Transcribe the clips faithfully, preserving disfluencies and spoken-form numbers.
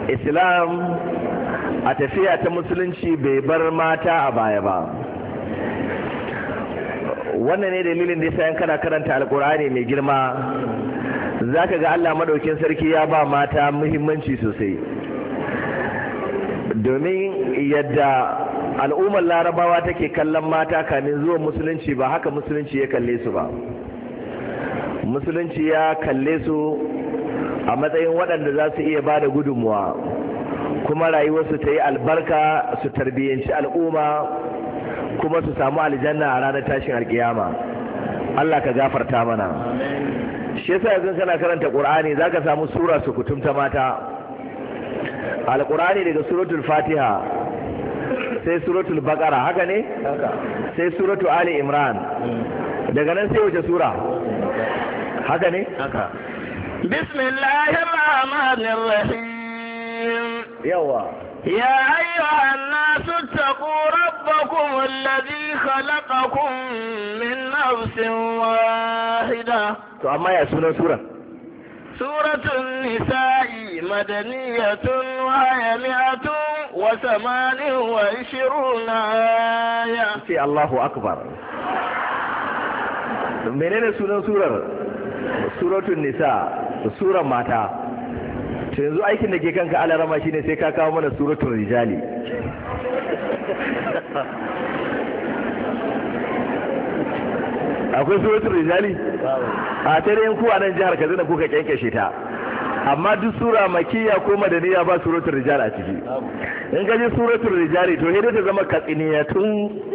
Islam a tafiya ta musulunci bai bar mata a baya ba. Wannan ne dalilin da yasa in kana karanta alkur'ani mai girma zaka ga Allah madaukin sarki ya ba mata muhimmanci sosai, domin yadda al'ummar larabawa take kallon mata kamin zuwan musulunci ba haka musulunci ya kalle su ba. Musulunci ya kalle su a matsayin waɗanda za su iya ba da gudunmuwa kuma rayuwarsu ta yi albarka, su tarbiyyanci al'umma kuma su samu aljanna a ranar tashin alkiyama. Allah ka gafarta mana. Shi yasa yanzu kana karanta Qur'ani zaka samu sura su kutumta mata. Al-Qur'ani daga suratul Fatiha sai suratul Baqara, haka ne? Sai suratul Ali Imran. Daga nan sai wace sura? Haka ne? Haka. Bismillahir Rahmanir Rahim. Yawa. يا أيها الناس اتقوا ربكم الذي خلقكم من نفس واحدة. تو أما يا سورة سورة سورة النساء مدنية وهي مئة وثمان وعشرون آية. الله أكبر. منين سورة سورة سورة النساء سورة ماتا. yanzu aikin da ke kanka alarama shine sai ka kawo mana suratul rijali. Akwai suratul rijali a tare ku a nan jihar Kaduna kuka kyankyashe ta, amma duk sura makiyya ko madaniya ba suratul rijal a ciki. In ka ji suratul rijali to hidda ta zama katsiniyatun.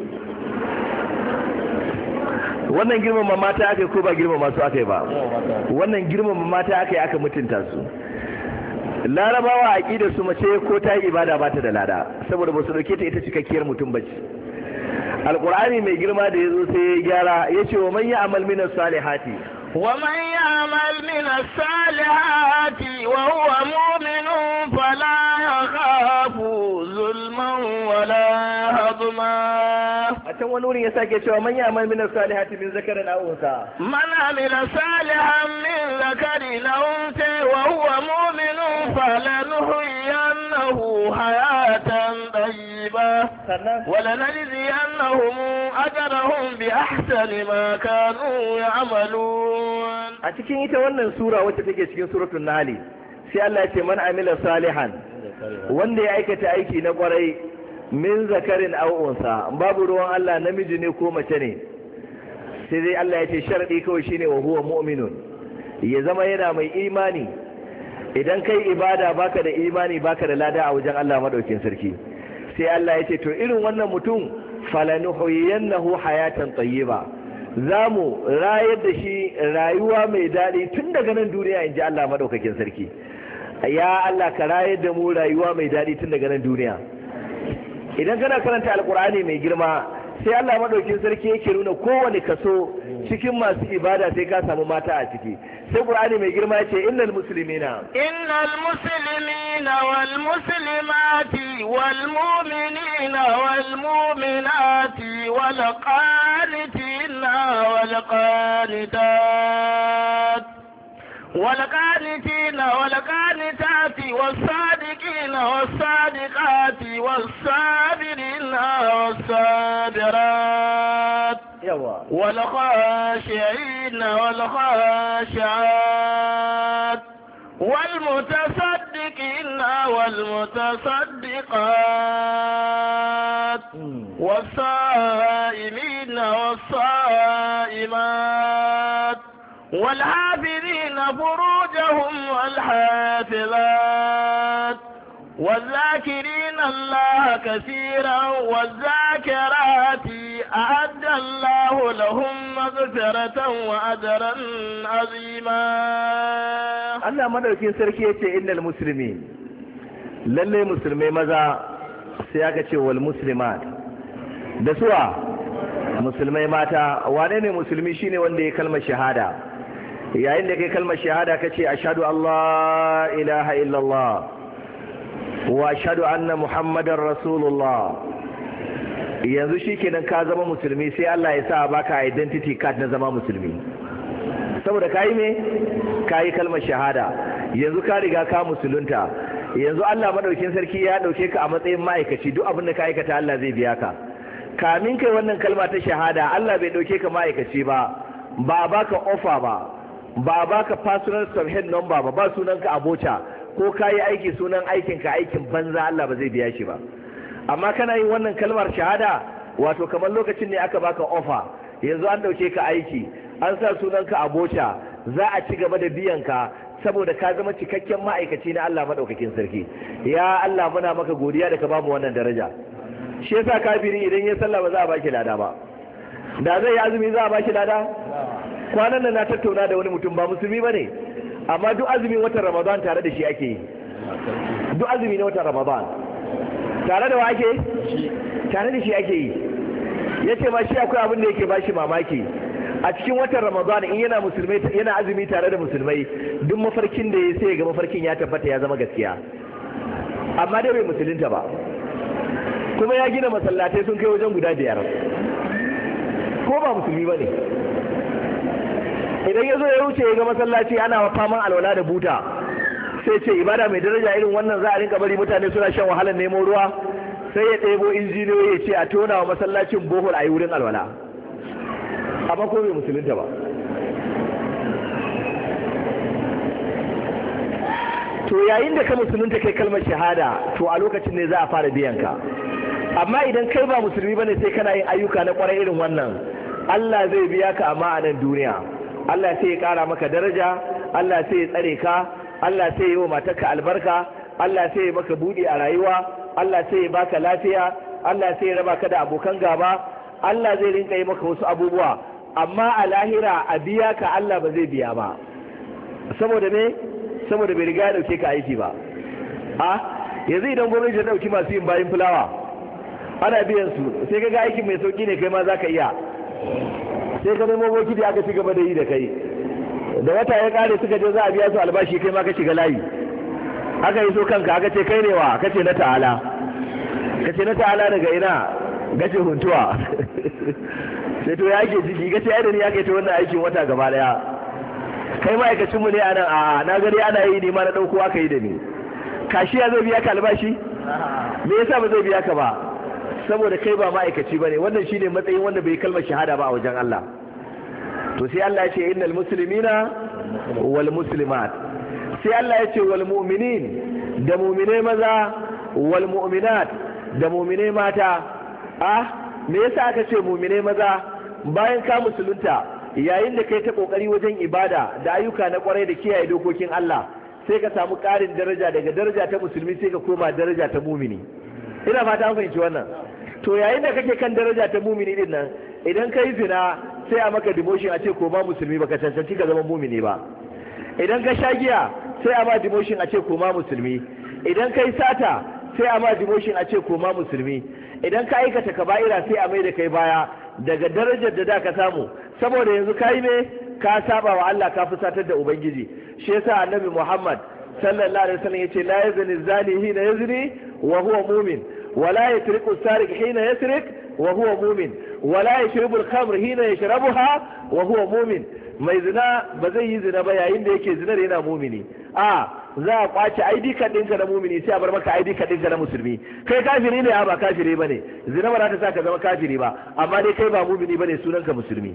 Wannan girmama mata aka ko ba girmama su aka yi ba, wannan girmama mata aka yi aka mutunta su. Larabawa a ƙida su mace ko ta yi ibada ba ta da lada saboda ba su dauke ta ita cikakkiyar mutum bace. Alƙur'ani mai girma da ya zo sai ya gyara ya ce wa man ya amal min as-salihati wa man ya amal min as-salihati wa huwa mu'minun fala yakhafu zulman wala hadma. A can wani wurin ya sake cewa man ya amal min as-salihati min zakarin aw unsa man amila salihan min zakarin aw unsa wa huwa mu'minun falanuhyiyannahu hayatan tayyibah walanajziyannahum ajrahum bi ahsani ma kanu ya'malun. A cikin ita wannan sura wacce take cikin suratul nahl sai Allah ya ce man amila salihan, wanda ya aikata aiki na kwarai min zakarin aw unsa, babu ruwan Allah namiji ne ko mace ne, sai dai Allah ya ce sharadi kawai shine wa huwa mu'minun, ya zama yana mai imani. Idan kai ibada baka da imani baka da lada a wajen Allah madaukin sarki. Sai Allah ya ce to irin wannan mutum falanuhyiyannahu hayatan tayyiba, zamu rayar da shi rayuwa mai dadi tun daga nan duniya inji Allah madaukakin sarki. Ya Allah ka rayar da mu rayuwa mai dadi tun daga nan duniya. Idan kana karanta alkur'ani mai girma sai Allah madaukin sarki yake nuna kowane kaso cikin masu ibada sai ka samu mata a ciki. Sai Qur'ani mai girma yace innal muslimina innal muslimina wal muslimati wal mu'minina wal mu'minati wal qanitina wal qanitat والقانتين والقانتات والصادقين والصادقات والصابرين والصابرات والخاشعين والخاشعات والمتصدقين والمتصدقات والصائمين والصائمات والحافظين فروجهم والحافظات والذاكرين الله كثيرا والذاكرات أعد الله لهم مغفرة وأجرا عظيما. الله مدركين سركية إن المسلمين للي مسلمي ماذا سياكة والمسلمات دسوا musulmai mata. Wane ne musulmi? Shine wanda ya kalmar shahada. Yayin da kai kalmar shahada kace ashhadu Allah ilaha illallah wa ashhadu anna muhammadar rasulullah, yanzu shikenan ka zama musulmi. Sai Allah ya sa baka identity card na zama musulmi, saboda kai me kai kalmar shahada. Yanzu ka riga ka musulunta. yanzu Allah madaukin sarki ya dauke ka a matsayin ma'aikaci, duk abin da ka aikata Allah zai biya ka. Kamin kai wannan kalma ta shahada Allah bai dauke ka ma'aikaci ba, ba baka offer ba, ba baka personal subhead number ba, ba sunanka abota ko kayi aiki sunan aikin ka aikin banza, Allah ba zai biya shi ba. Amma kana yin wannan kalmar shahada, wato kamar lokacin ne aka baka offer, yanzu an dauke ka aiki, an sa sunanka abota, za a ci gaba da biyan ka saboda ka zama cikakken ma'aikaci na Allah madaukakin sarki. Ya Allah muna maka godiya da ka bamu wannan daraja. Shi yasa kafiri idan ya sallah ba za a baki lada ba, da zai yi azumi za a baki lada. Kwanan nan na tattauna da wani mutum ba musulmi bane, amma duk azumin watan Ramadan tare da shi ake yi. Duk azumi na watan Ramadan tare da wa ake? Tare da shi ake yi. Yace ma shi akwai abin da yake bashi mamaki. A cikin watan Ramadan in yana musulmai yana azumi tare da musulmai, duk mafarkin da ya sai ga mafarkin ya tabbata ya zama gaskiya. Amma dai bai musulunta ba. Kuma ya gina masallatai sun kai wajen guda biyar. Ko ba musulmi bane. Idan ya zo ya wuce ya ga masallaci ana faman alwala da buta, sai ce ibada mai daraja irin wannan za a rinka bari mutane suna shan wahalar neman ruwa, sai ya ɗebo injiniyoyi ya ce a tona wa masallacin bohol a yi wurin alwala. Amma ko bai musulunta ba. To yayin da ka musulunta kai kalmar shahada, to a lokacin ne za a fara biyan ka. Amma idan kai ba musulmi bane sai kana yin ayyuka na kwarai irin wannan, Allah zai biya ka amma a nan duniya. Allah sai ya kara maka daraja, Allah sai ya tsare ka, Allah sai ya yi wa matarka albarka, Allah sai ya maka buɗe a rayuwa, Allah sai ya baka lafiya, Allah sai ya raba ka da abokan gaba, Allah zai rinka yi maka wasu abubuwa. Amma a lahira a biya ka Allah ba zai biya ba. Saboda me? Saboda bai riga ya dauke ka aiki ba. A yanzu idan gwamnati ta dauki masu yin bayin fulawa, ana biyan su, sai kaga aikin mai sauki ne kai ma zaka iya. Sai ka nemo boki da aka ci gaba da yi da kai. Da wata ya kare suka je za a biya su albashi, kai ma ka shiga layi. Aka yi so kanka, aka ce kai ne wa? Ka ce na ta'ala. Ka ce na ta'ala daga ina? Gace huntuwa. Sai to ya ke ciki, gace ai da ni ya kai ta wannan aikin wata gaba daya. Kai ma'aikacin mu ne a nan, a na gari ana yi ne ma na dauko aka yi da ni. Kashiya zai biya ka albashi? Me yasa ba zai biya ka ba? Saboda kai ba ma'aikaci bane. Wannan shine matsayin wanda bai kalmar shahada ba a wajen Allah. To sai Allah ya ce innal muslimina wal muslimat. Sai Allah ya ce wal mu'minin, da mu'mine maza, wal mu'minat, da mu'mine mata. Ah, me yasa aka ce mu'mine maza? Bayan ka musulunta, yayin da kai ta kokari wajen ibada da ayyuka na kwarai da kiyaye dokokin Allah, sai ka samu ƙarin daraja daga daraja ta musulmi sai ka koma daraja ta mumini. Ina fata an fahimci wannan. To yayin da kake kan daraja ta mumini din nan, idan kai zina sai a maka demotion a ce ko ba musulmi baka cancanci ka zama mumini ba. Idan ka sha giya sai a ma demotion a ce ko ma musulmi. Idan kai sata sai a ma demotion a ce ko ma musulmi. Idan ka aikata kaba'ira sai a mai da kai baya daga darajar da da ka samu, saboda yanzu ka yi me, ka saba wa Allah, ka fusatar da Ubangiji. Shi yasa Annabi Muhammad sallallahu alaihi wasallam yace la yazni zani hina yazni wa huwa mu'min, wa la yasriqu sariq hina yasriq wa huwa mu'min, wa la yashrabu al-khamr hina yashrabuha wa huwa mu'min. Mai zina ba zai yi zina ba yayin da yake zinar yana mumini. A za a kwace I D card ɗinka na mumini sai a bar maka I D card ɗinka na musulmi. Kai kafiri ne, a ba kafiri bane. Zina ba za ta sa ka zama kafiri ba, amma dai kai ba mumini bane, sunanka musulmi.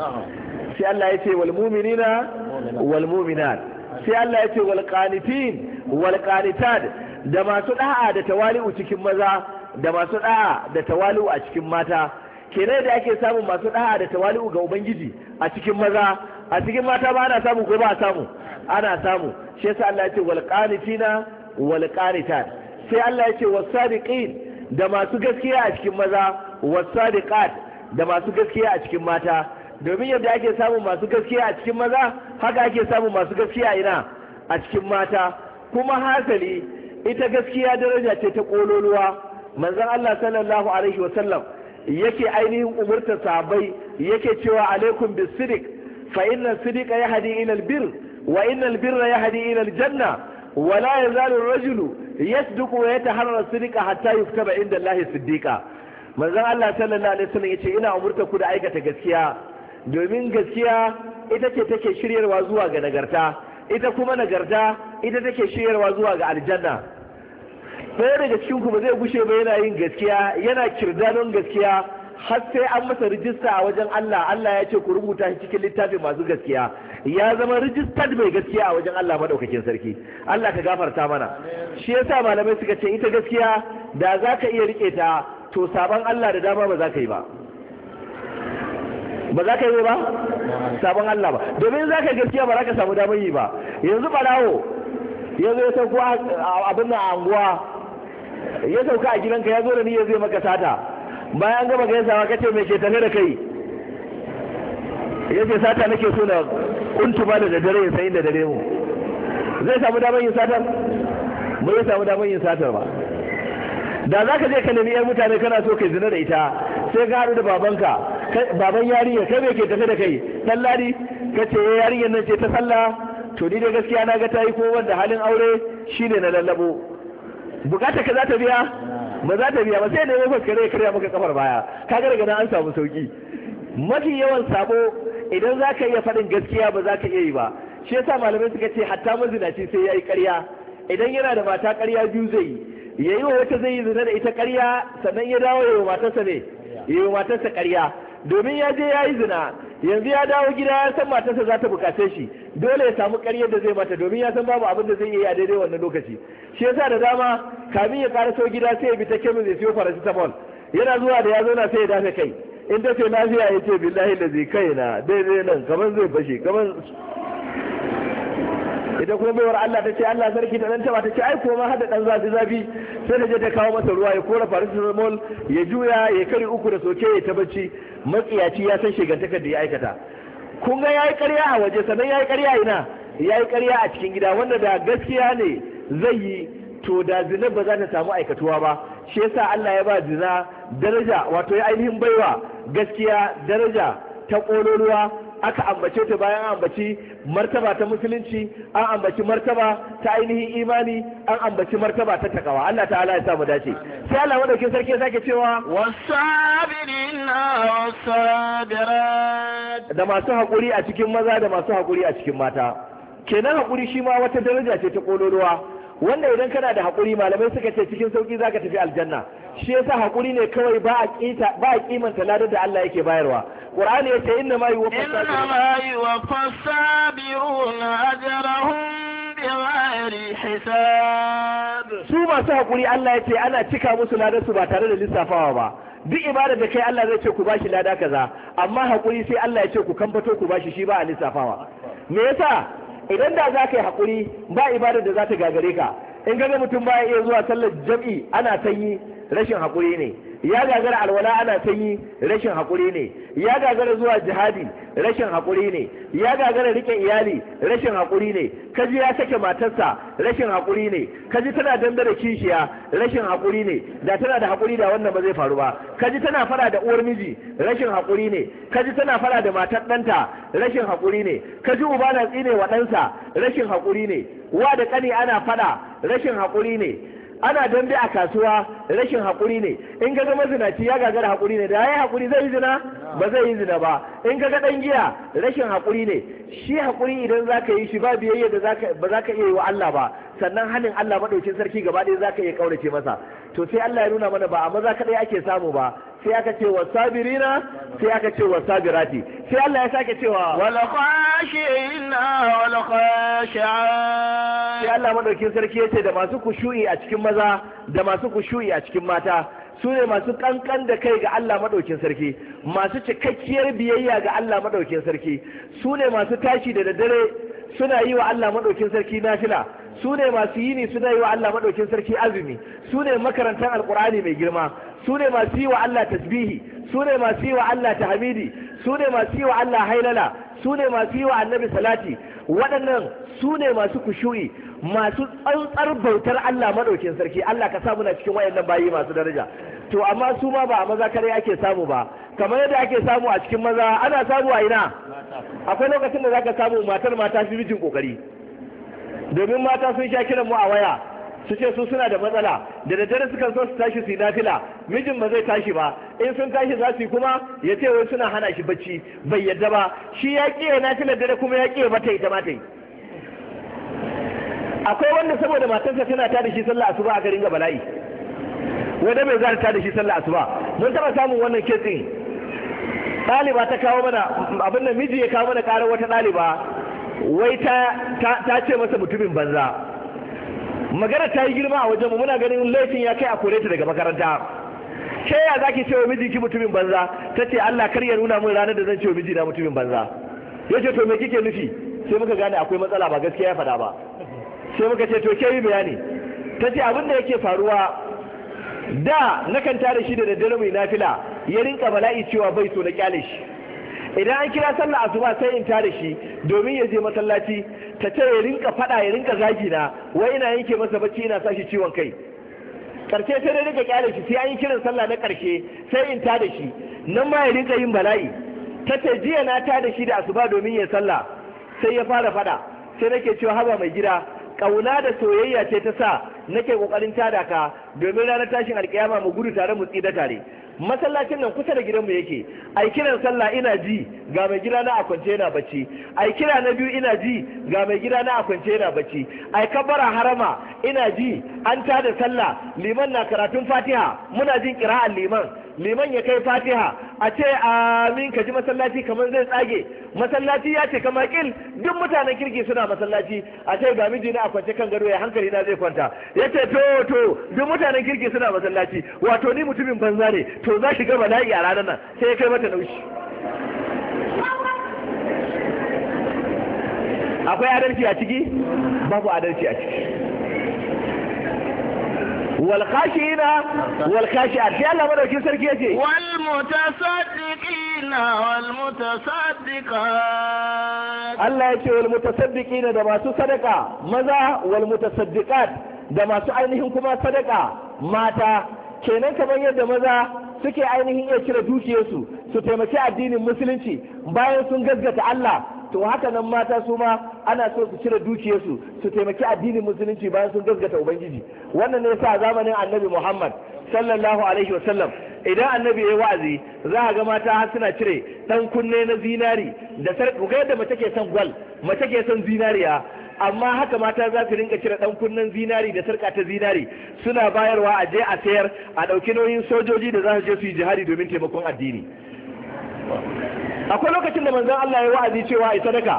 Sai Allah ya ce wal mu'minina wal mu'minat. Sai Allah ya ce wal qanitin wal qanitat, da masu da'a da tawali'u cikin maza, da masu da'a da tawali'u a cikin mata. Kenan da ake samun masu da'a da tawali'u ga Ubangiji a cikin maza, a cikin mata ba ana samu ko ba a samu? Ana samu. Shi yasa Allah ya ce wal qanitina wal qanitat. Sai Allah ya ce was sadiqin, da masu gaskiya a cikin maza, was sadiqat, da masu gaskiya a cikin mata. Domin yadda ake samun masu gaskiya a cikin maza, haka ake samun masu gaskiya ina a cikin mata. Kuma hasali ita gaskiya daraja ce ta kololuwa. Manzon Allah sallallahu alaihi wasallam yake ainihin umurta sahabbai, yake cewa alaikum bisidiq fa inna sidiqa yahdi ila albir wa inna albirra yahdi ila aljanna wa la yazalu ar-rajulu yasduqu wa yataharra sidiqa hatta yuktaba inda Allah siddiqa. Manzon Allah sallallahu alaihi wasallam yace ina umurta ku da aikata gaskiya, domin gaskiya ita ce take shiryarwa zuwa ga nagarta, ita kuma nagarta ita take shiryarwa zuwa ga aljanna. ɗaya daga cikin ku ba zai gushe ba yana yin gaskiya, yana kirdanon gaskiya har sai an masa rijista a wajen Allah. Allah ya ce ku rubuta shi cikin littafin masu gaskiya, ya zama rijistar mai gaskiya a wajen Allah madaukakin sarki. Allah ka gafarta mana. Shi yasa malamai suka ce ita gaskiya da za ka iya rike ta, to saban Allah da dama ba za ka yi ba. Ba za ka yi ba? Sabon Allah ba. Domin za ka gaskiya ba za ka samu damar yi ba. Yanzu barawo ya zo ya sauko abin nan a anguwa, ya sauka a gidanka, ya zo da niyyar zai maka sata. Bayan gama gaisawa ka ce mai ke tafe da kai, ya ce sata nake so na kuntuma da daddare ya sayin da dare mu. Zai samu damar yin satar? Ba zai samu damar yin satar ba. Da za ka je ka nemi 'yan mutane kana so kai zina da ita, sai ka haɗu da babanka, baban yarinya, kai mai ke tafe da kai, ɗan ladi, ka ce yarinyar nan ce ta sallah, to ni dai gaskiya na ga ta yi ko wanda halin aure shine na lallabo. Bukata ka za ta biya? Ba za ta biya ba, sai da ya fuskare ya karya maka kafar baya, ka ga daga nan an samu sauki. Mafi yawan sabo idan za ka iya faɗin gaskiya ba za ka iya yi ba. Shi yasa malamai suka ce hatta mazinaci sai ya yi ƙarya. Idan yana da mata ƙarya biyu zai yi, ya yi wa wata zai yi zina da ita ƙarya, sannan ya dawo ya yi wa matarsa ne, ya yi wa matarsa ƙarya. Domin ya je ya yi zina, yanzu ya dawo gida ya san matarsa za ta bukace shi, dole ya samu ƙaryar da zai mata, domin ya san babu abin da zai yi a daidai wannan lokaci. Shi yasa da dama kamin ya karaso gida sai ya bi ta kemis ya siyo paracetamol, yana zuwa da ya zauna sai ya dafe kai, in ta ce lafiya ya ce billahi da zai kai na daidai nan kamar zai fashe kamar. Ita kuma baiwar Allah ta ce Allah sarki ta dan taba ta ce ai ko ma hada dan zafi zafi, sai da je ta kawo masa ruwa ya kora paracetamol ya juya ya kari uku da soke ya ta bacci. Matsiyaci ya san shigantakar da ya aikata. Kun ga yayi ƙarya a waje, sannan yayi ƙarya ina, yayi ƙarya a cikin gida, wanda da gaskiya ne zai yi, to da zina ba za ta samu aikatuwa ba. Shi yasa Allah ya ba zina daraja, wato ya ainihin baiwa gaskiya daraja ta ƙololuwa. Aka ambace ta bayan an ambaci martaba ta musulunci, an ambaci martaba ta ainihin imani, an ambaci martaba ta takawa. Allah ta'ala ya samu dace. Sai Allah madaukin sarki ya sake cewa wasabirina wasabirat, da masu haƙuri a cikin maza da masu haƙuri a cikin mata. Kenan haƙuri shi ma wata daraja ce ta kololuwa, wanda idan kana da haƙuri malamai suka ce cikin sauki zaka tafi aljanna. Shi yasa haƙuri ne kawai ba a kita ba a kimanta ladar da Allah yake bayarwa. Qur'ani yace inna ma yuwaffas sabiruna ajrahum bighairi hisab. Su masu haƙuri Allah yace ana cika musu ladar su ba tare da lissafawa ba. Duk ibada da kai Allah zai ce ku bashi lada kaza, amma haƙuri sai Allah ya ce ku kamfato ku bashi shi ba a lissafawa. Me yasa? Idan da za ka yi haƙuri ba ibadar da za ta gagare ka. In ga mutum ba ya iya zuwa sallar jam'i ana sanyi, rashin haƙuri ne. Ya gagara alwala ana sanyi, rashin haƙuri ne. Ya gagara zuwa jihadi, rashin haƙuri ne. Ya gagara rike iyali, rashin haƙuri ne. Kaji ya sake matarsa, rashin haƙuri ne. Kaji tana dambe da kishiya, rashin haƙuri ne. Da tana da haƙuri da wannan ba zai faru ba. Kaji tana fara da uwar miji, rashin haƙuri ne. Kaji tana fara da matar ɗanta, rashin haƙuri ne. Kaji uba na tsine wa ɗansa, rashin haƙuri ne. Wa da ƙani ana fada, rashin haƙuri ne. Ana dambe a kasuwa, rashin haƙuri ne. In ka ga mazinaci ya gagara haƙuri ne, da ya yi haƙuri zai yi zina ba zai yi zina ba. In ka ga ɗan giya, rashin haƙuri ne. Shi haƙuri idan za ka yi shi ba biyayya da ba za ka iya yi wa Allah ba, sannan hannun Allah maɗaukin sarki gaba ɗaya za ka iya ƙaurace masa. To sai Allah ya nuna mana ba a maza kaɗai ake samu ba, sai aka ce wa sabirina, sai aka ce wa sabirati, sai Allah ya sake cewa wal khashina wal khashi'at. Sai Allah madaukin sarki yace da masu kushu'i a cikin maza da masu kushu'i a cikin mata, su ne masu kankan da kai ga Allah madaukin sarki, masu cikakkiyar biyayya ga Allah madaukin sarki, su ne masu tashi da daddare suna yi wa Allah madaukin sarki nafila, su ne masu yini suna yi wa Allah madaukin sarki azumi, su ne makarantar alkur'ani mai girma, su ne masu yi wa Allah tasbihi, su ne masu yi wa Allah tahmidi, su ne masu yi wa Allah hailala, su ne masu yi wa annabi salati. Waɗannan su ne masu kushu'i, masu tsantsar bautar Allah madaukin sarki. Allah ka samu na cikin wayannan bayi masu daraja. To amma su ma ba a maza kare ake samu ba, kamar yadda ake samu a cikin maza ana samu a ina. Akwai lokacin da zaka samu matar mata fi mijin kokari, domin mata sun sha kiran mu a waya su ce su suna da matsala, da daddare sukan so su tashi su yi nafila, mijin ba zai tashi ba, in sun tashi za su yi kuma ya ce wai suna hana shi bacci, bai yadda ba, shi ya ƙiye nafilar dare kuma ya ƙiye mata ita ma ta yi. akwai wanda saboda matarsa tana ta da shi sallah asuba aka ringa bala'i wanda bai zata ta da shi sallah asuba. mun taba samun wannan kesin ɗaliba ta kawo mana abin da miji ya kawo mana ƙarar wata ɗaliba wai ta ta ce masa mutumin banza. magana ta yi girma a wajenmu muna ganin laifin ya kai a kore ta daga makaranta. ke ya zaki ce wa miji ki mutumin banza? ta ce Allah kar ya nuna min ranar da zan ce wa miji na mutumin banza. ya ce to me kike nufi? sai muka gane akwai matsala ba gaskiya ya faɗa ba. sai muka ce to ke yi bayani. ta ce abin da yake faruwa da nakan tare shi da daddare mai nafila ya rinka bala'i cewa bai so na kyale shi. idan an kira sallah asuba sai in tare shi domin ya je masallaci. ta ce ya rinka fada ya rinka zagi na wai ina yanke masa bacci ina sa shi ciwon kai. karshe sai dai rinka kyale shi sai an yi kiran sallah na karshe sai in tada shi nan ma ya rinka yin bala'i. ta ce jiya na tada shi da asuba domin ya sallah sai ya fara fada. sai nake cewa haba mai gida kauna da soyayya ce ta sa nake kokarin tada ka domin ranar tashin alkiyama mu gudu tare mu tsida tare. masallacin nan kusa da gidanmu yake. ai kiran sallah ina ji ga mai gida na a kwance yana bacci. ai kira na biyu ina ji ga mai gida na a kwance yana bacci. ai kabara harama ina ji an tada sallah liman na karatun fatiha muna jin qira'an liman liman ya kai fatiha a ce amin ka ji masallaci kamar zai tsage. masallaci ya ce kamar kil duk mutanen kirki suna masallaci a ce ga miji na a kwance kan gado ya hankali na zai kwanta. ya ce to to duk mutanen kirki suna masallaci wato ni mutumin banza ne to za ki ga bala'i a ranar nan sai ya kai mata naushi. akwai adalci a ciki? babu adalci a ciki. والخاشعين والخاشعات sai Allah madaukin sarki yace wal mutasaddiqina wal mutasaddiqat Allah yace wal mutasaddiqina da masu sadaka maza wal mutasaddiqat da masu ainihin kuma sadaka mata. kenan kamar yadda maza suke ainihin iya cire dukiyarsu su taimaki addinin musulunci bayan sun gaskata Allah, to haka nan mata su ma ana so su cire dukiyarsu su taimaki addinin musulunci bayan sun gaskata ubangiji. wannan ne yasa zamanin annabi Muhammad sallallahu alaihi wasallam idan annabi ya wa'azi za a ga mata har suna cire dan kunne na zinari da sarƙa. ga yadda mace ke son gwal mace ke son zinariya, amma haka mata za su rinka cire dan kunnen zinari da sarƙa ta zinari suna bayarwa a je a sayar a ɗauki nauyin sojoji da za su je su yi jihadi domin taimakon addini. akwai lokacin da manzon Allah ya wa'azi cewa ai sadaka.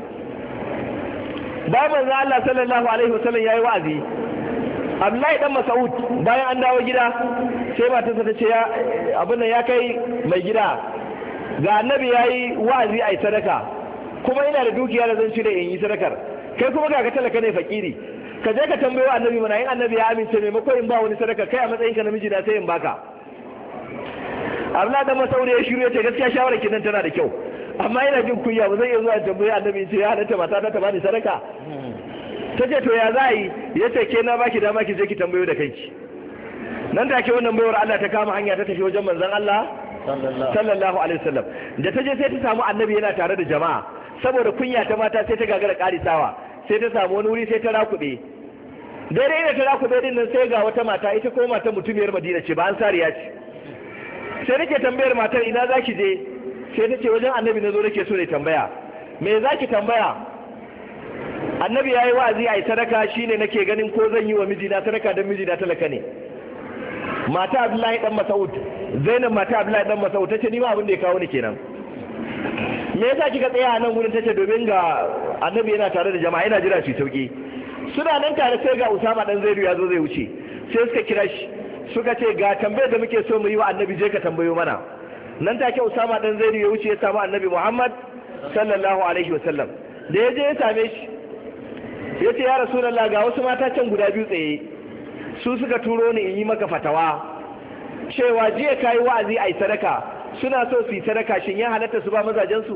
bayan manzon Allah sallallahu alaihi wasallam yayi wa'azi, Abdullahi dan Mas'ud bayan an dawo gida sai matarsa ta ce ya abin nan ya kai mai gida ga annabi yayi wa'azi ai sadaka kuma ina da dukiya da zan cire in yi sadakar, kai kuma ga ka talaka ne fakiri, ka je ka tambayo annabi mana in annabi ya amince maimakon in ba wani sadaka kai a matsayinka namiji na sai in baka. Abdullahi dan Mas'ud ya shiru ya ce gaskiya shawarar ki nan tana da kyau amma ina jin kunya ba zan iya zuwa tambayi annabi in ce ya halatta mata ta bani sadaka. ta ce to ya za yi? ya ce ke na baki dama ki je ki tambayo da kanki. nan take wannan baiwar Allah ta kama hanya ta tafi wajen manzon Allah sallallahu alaihi wasallam. da ta je sai ta samu annabi yana tare da jama'a, saboda kunya ta mata sai ta gagara karisawa sai ta samu wani wuri sai ta rakuɗe. daidai da ta rakuɗe din nan sai ga wata mata, ita ko mata mutumiyar Madina ce ba ansariya ce. sai nake tambayar matar ina zaki je? sai ta ce wajen annabi na zo nake so ne tambaya. me zaki tambaya? annabi ya yi wa'azi a yi sadaka shine nake ganin ko zan yi wa mijina sadaka don mijina talaka ne. mata Abdullahi dan Mas'ud, Zainab mata Abdullahi dan Mas'ud tace ni ma abin da ya kawo ni kenan. me yasa kika tsaya a nan gurin? tace domin ga annabi yana tare da jama'a yana jira shi sauki. suna nan tare sai ga Usama dan Zaidu ya zo zai wuce, sai suka kira shi suka ce ga tambayar da muke so mu yi wa annabi, je ka tambayo mana. nan take Usama dan Zaidu ya wuce ya samu annabi Muhammad sallallahu alaihi wasallam. da ya je ya same shi ya ce ya Rasulullah ga wasu mata can guda biyu tsaye, su suka turo ni in yi maka fatawa cewa jiya kayi wa'azi a yi sadaka, suna so su yi sadaka, shin ya halatta su ba mazajensu?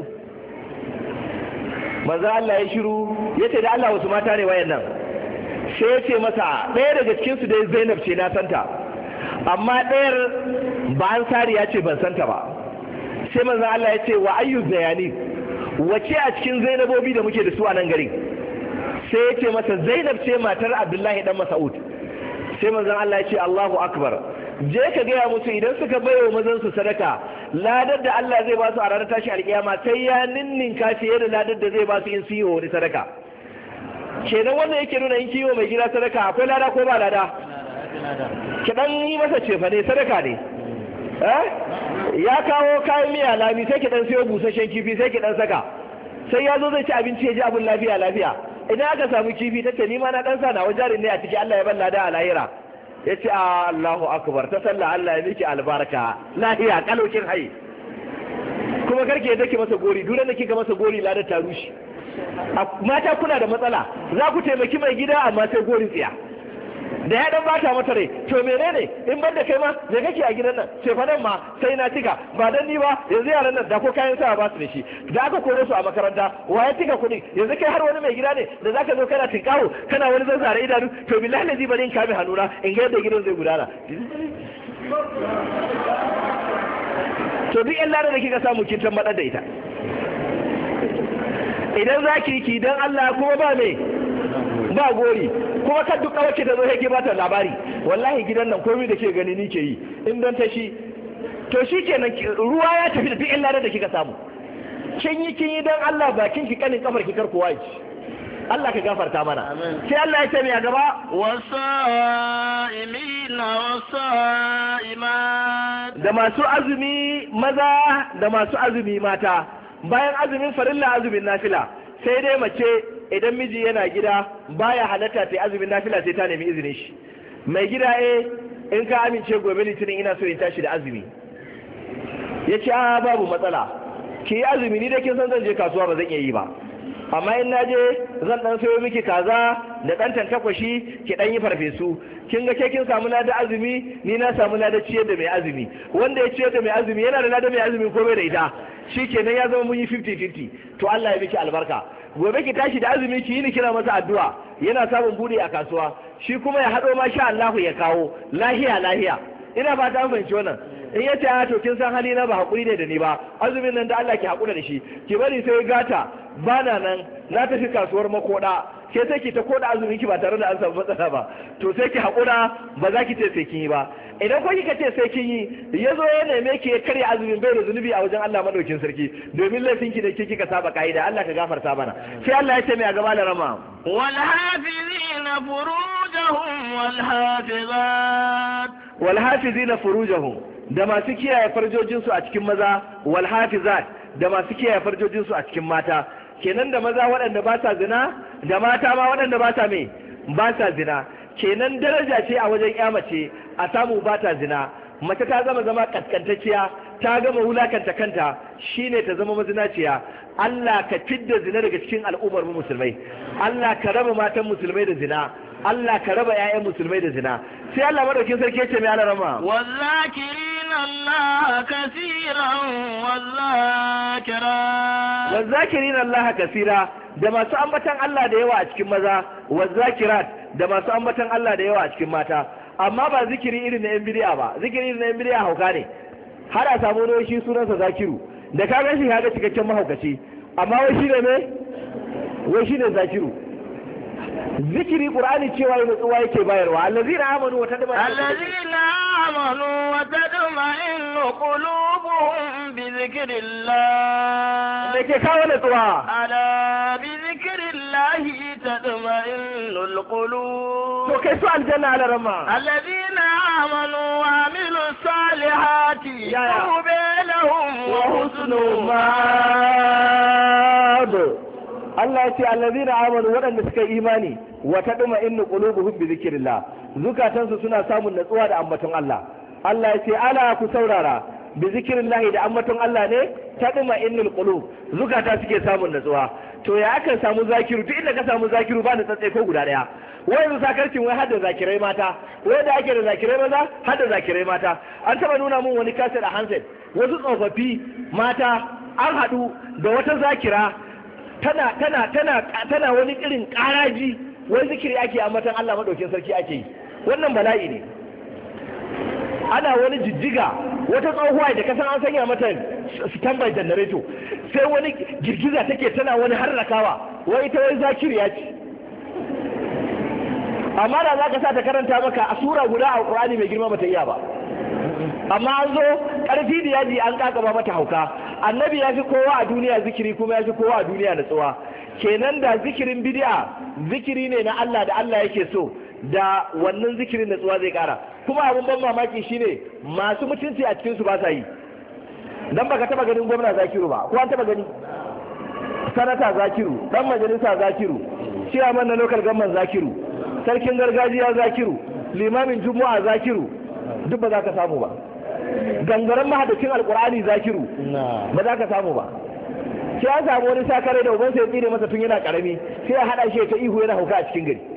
manzo Allah ya shiru ya ce da Allah wasu mata ne wayannan? sai ya ce masa ɗaya daga cikinsu dai Zainab ce na santa, amma ɗayar ba an sari ya ce ban santa ba. sai manzo Allah ya ce wa ayyu zayani, wace a cikin Zainabobi da muke da su a nan garin? sai ya ce masa Zainab ce matar Abdullahi dan Mas'ud. sai manzon Allah ya ce Allahu akbar, je ka gaya musu idan suka bayo mazan su sadaka, ladar da Allah zai ba su a ranar tashi alkiyama sai ya ninninka fiye da ladar da zai ba su in su yi wani sadaka. kenan wannan yake nuna in kiwo mai gida sadaka akwai lada ko ba lada? ki dan yi masa cefa ne sadaka ne. eh ya kawo kayan miya lami sai ki dan siyo busasshen kifi sai ki dan saka, sai ya zo zai ci abinci ya ji abin lafiya lafiya. Idan aka samu kifi tace ni ma na dan sa na wajarin ne a ciki, Allah ya ban lada a lahira. yace Allahu akbar, ta sallah Allah ya miki albarka lahiya kalokin hai. Kuma karke yadda ke masa gori, dole da kika masa gori ladar ta rushe. Mata kuna da matsala, za ku taimaki mai gida amma sai gori tsiya. Da ya dan bata mata rai, to menene in banda kai ma me kake a gidan nan? Sai fa nan ma sai na tika, ba dan ni ba yanzu yaran nan da ko kayan sa ba su da shi. Da aka kore su a makaranta, wa ya tika kuɗi? Yanzu kai har wani mai gida ne da zaka zo kana tinkawo, kana wani zanzare idanu, to billahi lazi bari in kame hannuna in ga yadda gidan zai gudana. To duk yan lada da kika samu kin tambaɗar da ita. Idan za ki ki dan Allah kuma ba me ba gori, kuma kan duk kawai ta zo yake ba ta labari, wallahi gidan nan komai da ke gani ni ke yi in dan ta shi to shi kenan ruwa ya tafi da duk yan lada da kika samu. Kin yi kin yi dan Allah, bakin ki kanin kafar ki kar kowa ji. Allah ka gafarta mana. Sai Allah ya ce mai a gaba wasa'imina wasa'imat, da masu azumi maza da masu azumi mata. Bayan azumin farilla azumin nafila, sai dai mace idan miji yana gida baya halatta ta azumin nafila sai ta nemi izinin shi. Mai gida eh in ka amince gobe litinin ina so in tashi da azumi, ya ce a babu matsala ki yi azumi, ni da kin san zan je kasuwa ba zan iya yi ba, amma in na je zan dan sayo miki kaza da dan tantakwashi ki dan yi farfesu, kin ga ke kin samu lada azumi, ni na samu lada ciyar da mai azumi. Wanda ya ciyar da mai azumi yana da lada mai azumi ko bai da ita? Shikenan ya zama mun yi fifty fifty. To Allah ya miki albarka. Gobe ki tashi da azumi ki yi ni kira masa addu'a, yana samun bude a kasuwa, shi kuma ya hado ma sha Allah ya kawo lahiya lahiya. Ina ba ta fahimci wannan. In ya ce a to kin san hali na ba hakuri ne da ni ba, azumin nan da Allah ki hakura da shi, ki bari sai gata bana nan na tafi kasuwar makoda, ke sai ki ta koda azumin ki ba tare da an samu matsala ba, to sai ki hakura ba za ki ce sai kin yi ba. Idan ko kika ce sai kin yi, ya zo ya neme ki ya karya azumin bai da zunubi a wajen Allah madaukin sarki, domin laifin ki da ke kika saba kaida. Allah ka gafarta mana. Sai Allah ya ce mai a gaba da rama wal hafizina furujahum wal hafizat, wal hafizina furujahum, da masu kiyaye farjojinsu a cikin maza, wal hafizat, da masu kiyaye farjojinsu a cikin mata. Kenan da maza waɗanda ba sa zina, da mata ma waɗanda ba sa me ba sa zina. Kenan daraja ce a wajen ya mace a samu ba ta zina. Mace ta zama zama kaskantacciya, ta gama wulakanta kanta, shine ta zama mazinaciya. Allah ka fidda zina daga cikin al'ummar mu musulmai. Allah ka raba matan musulmai da zina. Allah ka raba ƴaƴan musulmai da zina. Sai Allah madaukin sarki ya ce mai alarama والذاكرين الله كثيرا والذاكرات والذاكرين الله كثيرا, da masu ambatan Allah da yawa a cikin maza, wazakirat, da masu ambatan Allah da yawa a cikin mata. Amma ba zikiri irin na yan bid'a ba, zikiri irin na yan bid'a hauka ne. Har a samu wani shi sunansa zakiru, da ka ga shi kaga cikakken mahaukaci, amma wai shi ne me wai shi ne zakiru. Zikiri Qur'ani cewa yana tsuwa yake bayarwa, allazina amanu wa tadma allazina amanu wa tadma'innu qulubuhum bi dhikrillah. Me ke kawo da tsuwa? Ala bi dhikrillah tadma'innul qulub. To kai su aljanna ala rama. Allazina amanu wa amilu salihati tuba lahum wa husnu ma'ab. Allah ya ce allazina amanu, waɗanda suka yi imani, wa tadma innu qulubuhum bi zikrillah, zukatansu suna samun natsuwa da ambaton Allah. Allah ya ce ala ku saurara, bi zikrillah, da ambaton Allah ne tadma innul qulub, zukata suke samun natsuwa. To ya aka samu zakiru? Duk inda ka samu zakiru ba da tsatsai ko guda daya. Wai yanzu sakarcin wai hadda zakirai mata, wai da ake da zakirai maza hadda zakirai mata. An taba nuna mun wani kaset a handset, wasu tsofaffi mata an haɗu da wata zakira tana tana tana tana wani irin karaji, wai zikiri ake ambatan Allah madaukin sarki ake yi. Wannan bala'i ne. Ana wani jijjiga, wata tsohuwa da kasan an sanya mata standby generator, sai wani girgiza take tana wani harrakawa, wai ita wai zakiriya ce. Amma da zaka sa ta karanta maka a sura guda a Qur'ani mai girma bata iya ba. Amma an zo karfi da yaji an kakaba mata hauka. Annabi ya fi kowa a duniya zikiri, kuma ya fi kowa a duniya natsuwa. kenan da zikirin bid'a zikiri ne na Allah da Allah yake so da wannan zikirin natsuwa zai kara. Kuma abin ban mamaki shine masu mutunci a cikin su ba sa yi. Dan baka taba ganin gwamna Zakiru ba, ko an taba gani sanata Zakiru, dan majalisa Zakiru, ciyaman na local government Zakiru, sarkin gargajiya Zakiru, limamin juma'a Zakiru, duk ba za ka samu ba. Gangaren mahadacin alkur'ani Zakiru ba za ka samu ba. Sai an samu wani sakare da ubansa ya tsire masa tun yana karami, sai ya hada shi ta ihu yana hauka a cikin gari.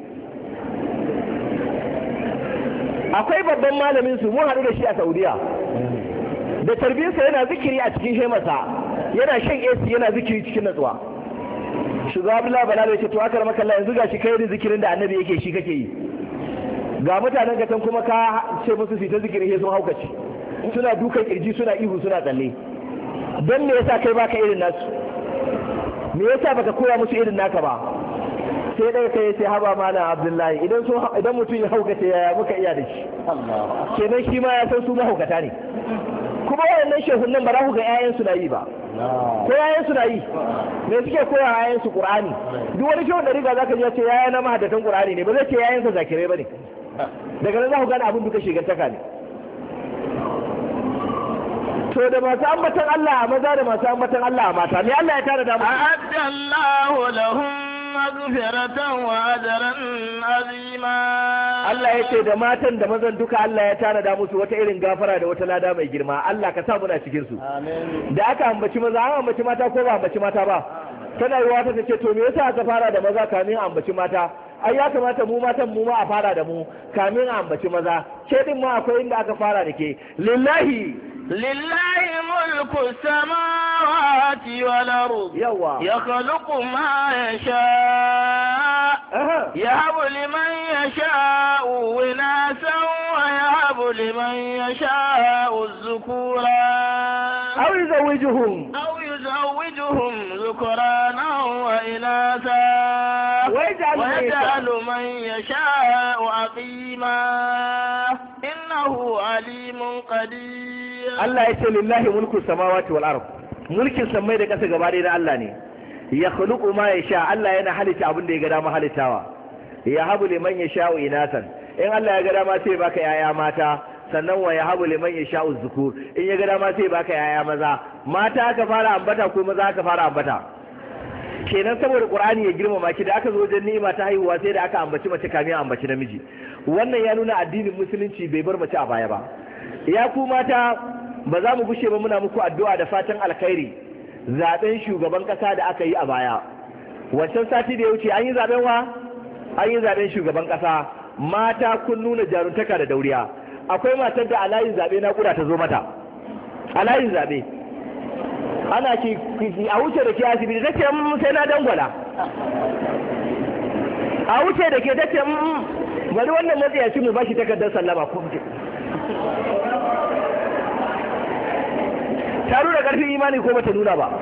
Akwai babban malamin su mun haɗu da shi a Saudiya, da tarbiyarsa yana zikiri a cikin shemarsa, yana shan A C yana zikiri cikin natsuwa. Shugaba Abdullahi Balalo ya ce to aka rama kalla yanzu ga shi kai da zikirin da annabi yake shi kake yi. Ga mutanen gatan kuma ka ce musu su ta zikiri sai sun haukace, suna dukan kirji suna ihu suna tsalle. Don me yasa kai baka irin nasu? Me yasa baka koya musu irin naka ba? Sai dai kai sai haba malam Abdullahi idan so idan mutum ya haukace yaya muka iya da shi? Kenan shi ma ya san su mahaukata ne. Kuma wayannan shehun nan ba za ku ga ƴaƴan su na yi ba. Ko ƴaƴan su na yi? Me suke koya wa ƴaƴan su Qur'ani? Duk wani shehun da riga zaka ji ya ce ƴaƴa na mahaddatan Qur'ani ne, ba zai ce ƴaƴan sa zakirai bane. Daga nan za ku gane abin duka shigantaka ne. To da masu ambatan Allah a maza da masu ambatan Allah a mata, me Allah ya tara da mu? A'addallahu lahum maghfiratan wa ajran azima. Allah ya ce da matan da mazan duka Allah ya tara da musu wata irin gafara da wata lada mai girma. Allah ka sa muna cikin su. Amin. Da aka ambaci maza, an ambaci mata ko ba ambaci mata ba? Tana yiwa ta ce to me yasa aka fara da maza kamin ambaci mata? Ai ya kamata mu matan mu ma a fara da mu kamin ambaci maza. Ke din ma akwai inda aka fara da ke. Lillahi لله ملك السماوات والأرض يخلق ما يشاء يهب لمن يشاء إناثا ويهب لمن يشاء الذكورا أو يزوجهم أو يزوجهم ذكرانا وإناثا ويجعل من يشاء عقيما إنه عليم قدير. Allah ya ce lillahi mulku samawati wal ard, mulkin samai da ƙasa gaba ɗaya na Allah ne. Ya khuluqu ma yasha, Allah yana halitta abin da ya ga dama halittawa. Ya habu liman yasha'u inatan, in Allah ya ga dama sai baka yaya mata, sannan wa ya habu liman yasha'u zukur, in ya ga dama sai baka yaya maza. Mata aka fara ambata ko maza aka fara ambata? Kenan saboda Qur'ani ya girmama ki da aka zo wajen ni'ima ta haihuwa sai da aka ambaci mace kamin ambaci namiji. Wannan ya nuna addinin musulunci bai bar mace a baya ba. Ya ku mata ba za mu gushe ba muna muku addu'a da fatan alkhairi zaben shugaban kasa da aka yi a baya. Wancan sati da ya wuce an yi zaben wa? An yi zaben shugaban kasa. Mata kun nuna jaruntaka da dauriya. Akwai matar da a layin zabe na kuda ta zo mata. A layin zabe. Ana ki a wuce da ke asibiti ta ce sai na dangwala. A wuce da ke ta ce bari wannan matsayaci mu bashi takardar sallama ko ta nuna ƙarfin imani ko bata nuna ba?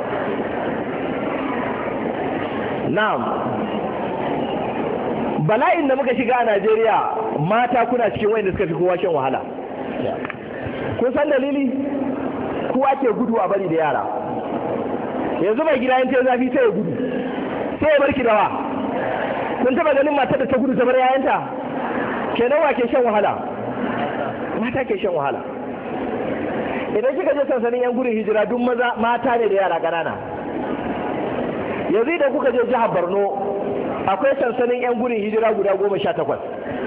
Na'am. Bala'in da muka shiga a Najeriya mata kuna cikin wayanda suka fi kowa shan wahala. Kun san dalili? Kowa ke gudu a bari da yara. Yanzu mai gida yin zafi sai ya gudu. Sai ya barki dawa. Kun taba ganin matar da ta gudu ta bar yayanta? Kenan wa ke shan wahala? Mata ke shan wahala. Idan kika je sansanin yan gudun hijira duk maza mata ne da yara ƙanana. Yanzu idan kuka je jihar Borno akwai sansanin yan gudun hijira guda goma sha takwas.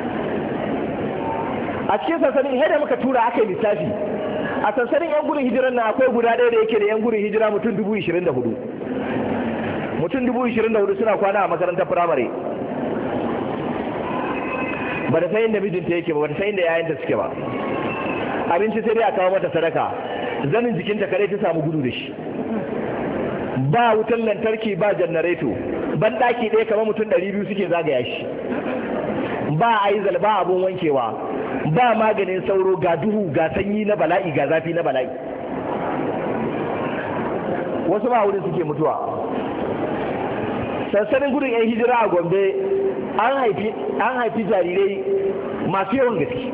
A cikin sansanin yadda muka tura aka yi lissafi a sansanin yan gudun hijiran nan akwai guda ɗaya da yake da yan gudun hijira mutum dubu ishirin da hudu. Mutum dubu ishirin da hudu suna kwana a makarantar firamare. Ba da san inda mijinta yake ba, ba da san inda yayanta suke ba. Abinci sai dai a kawo mata sadaka, zanin jikinta kare ta samu gudu da shi. Ba wutan lantarki ba janareto, ban daki ɗaya kamar mutum ɗari biyu suke zagaya shi. Ba aizal ba abun wankewa, ba maganin sauro, ga duhu ga sanyi na bala'i ga zafi na bala'i. Wasu ba wurin suke mutuwa. Sansanin gudun 'yan hijira a Gombe an haifi jarirai masu yawan gaske.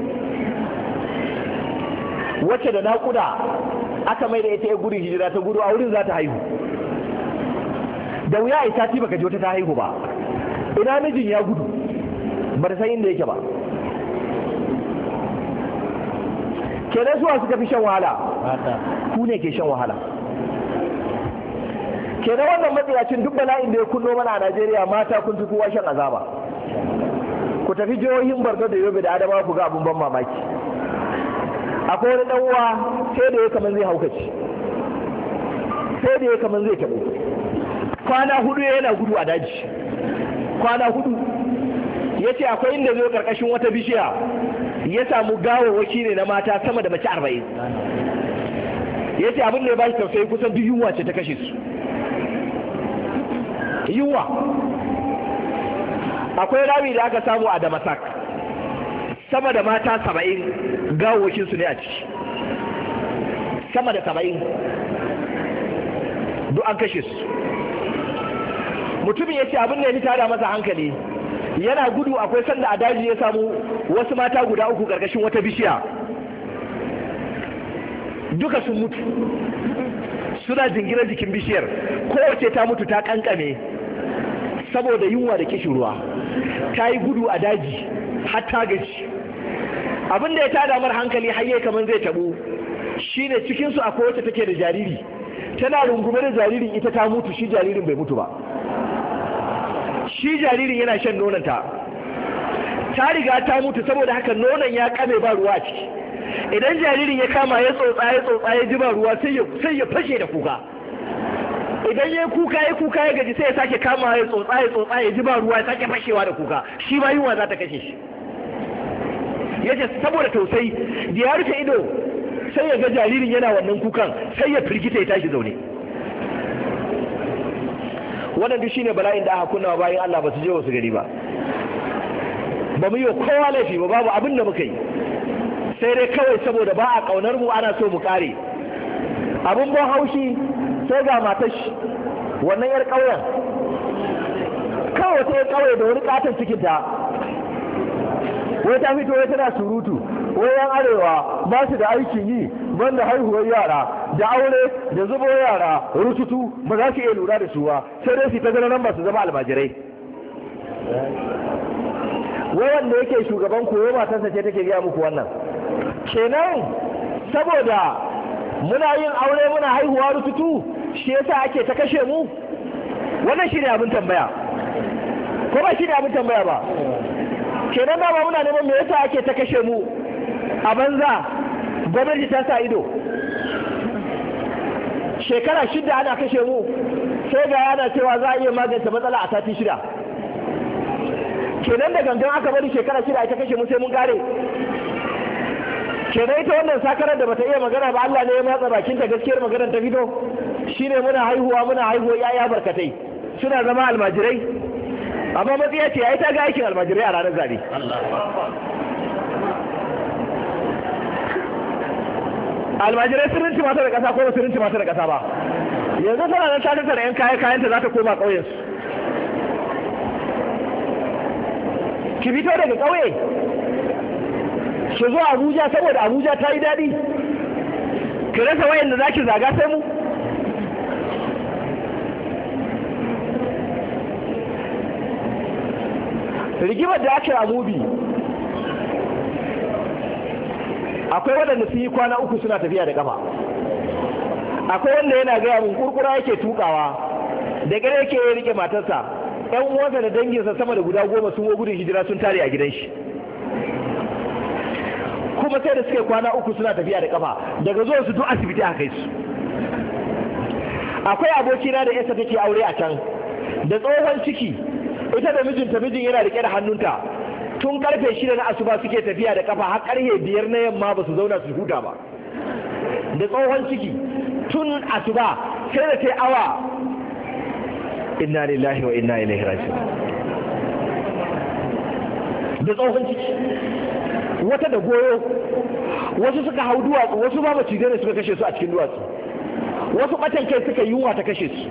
Wacce da naƙuda aka mai da ita ya gudun hijira ta gudu a wurin za ta haihu. da wuya a sati baka ji wata ta haihu ba, ina mijin ya gudu ba ta san inda yake ba. kenan suwa suka fi shan wahala? ku ne ke shan wahala. kenan wannan matsayacin duk bala'in da ya kunno mana a Najeriya mata kun fi kowa shan azaba. ku tafi jihohin Borno da Yobe da Adamawa ku ga abun ban mamaki. akwai wani dan uwa sai da ya kaman zai haukace, sai da ya kaman zai tabo. kwana hudu yana gudu a daji, kwana hudu ya ce akwai inda zai karkashin wata bishiya ya samu gawawwaki ne na mata sama da mace arba'in. ya ce abin da ya ba shi tausayi kusan duk yunwa ce ta kashe su, yunwa. akwai rami da aka samu a Damasak sama da mata saba'in gawawwakinsu ne a ciki, sama da saba'in duk an kashe su. mutumin ya ce abin da ya fi tada masa hankali, yana gudu akwai sanda a daji ya samu wasu mata guda uku karkashin wata bishiya, duka sun mutu suna jingira jikin bishiyar, kowace ta mutu ta kankame saboda yunwa da kishin ruwa. ta yi gudu a daji har ta gaji. abin da ya tada mar hankali hayye kamar zai tabo shine cikinsu akwai wacce take da jariri, tana rungume da jaririn, ita ta mutu, shi jaririn bai mutu ba. shi jaririn yana shan nononta, ta riga ta mutu saboda haka nonon ya kame ba ruwa a ciki. idan jaririn ya kama ya tsotsa ya tsotsa ya ji ba ruwa sai ya fashe da kuka. idan ya kuka ya kuka ya gaji sai ya sake kama ya tsotsa ya tsotsa ya ji ba ruwa ya sake fashewa da kuka. shi ma yunwa za ta kashe shi. yace saboda tausayi da ya rufe ido sai ya ga jaririn yana wannan kukan, sai ya firgita ya tashi zaune. wannan duk shine bala'in da aka kunna bayan Allah ba su je wasu gari ba. ba mu yi wa kowa laifi ba, babu abin da muka yi, sai dai kawai saboda ba a kaunar mu ana so mu kare. abin ban haushi sai ga matar shi wannan yar ƙauyen, kawai wata yar ƙauye da wani katon cikin ta, wai ta fito wai tana surutu wai yan arewa ba su da aikin yi banda haihuwar yara da aure da zubo yara rututu, ba za su iya lura da su ba, sai dai su ta zama nan ba su zama almajirai. wai wanda yake shugaban koyo matarsa ce take gaya muku wannan. kenan saboda muna yin aure muna haihuwa rututu shi yasa ake ta kashe mu? wannan shi ne abin tambaya ko ba shi ne abin tambaya ba? kenan ba muna neman me yasa ake ta kashe mu a banza? gwamnati ta sa ido. shekara shida ana kashe mu, sai ga yana cewa za a iya magance matsala a sati shida. kenan da gangan aka bari shekara shida ita kashe mu sai mun kare. kenan ita wannan sakarar da bata iya magana ba Allah ne ya matsa bakinta, gaskiyar maganar ta fito. shine muna haihuwa muna haihuwa yaya barkatai suna zama almajirai. amma matsiya ce yayi ta ga aikin almajirai a ranar zabe. almajirai sun rinci mata da ƙasa ko ba su rinci mata da ƙasa ba? yanzu tana nan ta tattara yan kayan kayanta za ta koma ƙauyensu. ki fito daga ƙauye ki zo Abuja saboda Abuja ta yi daɗi, ki rasa wayan da za ki zaga sai mu? rigimar da ake a Mubi, akwai waɗanda sun yi kwana uku suna tafiya da ƙafa, akwai wanda yana gaya mun kurkura yake tukawa da gare yake ya rike matarsa, ɗan uwansa da danginsa sama da guda goma sun gudun hijira sun tare a gidan shi, kuma sai da suke kwana uku suna tafiya da ƙafa, daga zuwa su duk asibiti aka kai su. akwai abokina da yasa take aure a can da tsohon ciki, ita da mijinta, mijin yana rike da hannunta, tun karfe shida na asuba suke tafiya da kafa har karfe biyar na yamma ba su zauna su huta ba, da tsohon ciki tun asuba sai da ta awa. inna lillahi wa inna ilaihi raji'un. da tsohon ciki, wata da goyo, wasu suka hau duwatsu, wasu ba macizai ne suka kashe su a cikin duwatsu, wasu batan kai suka yunwa ta kashe su.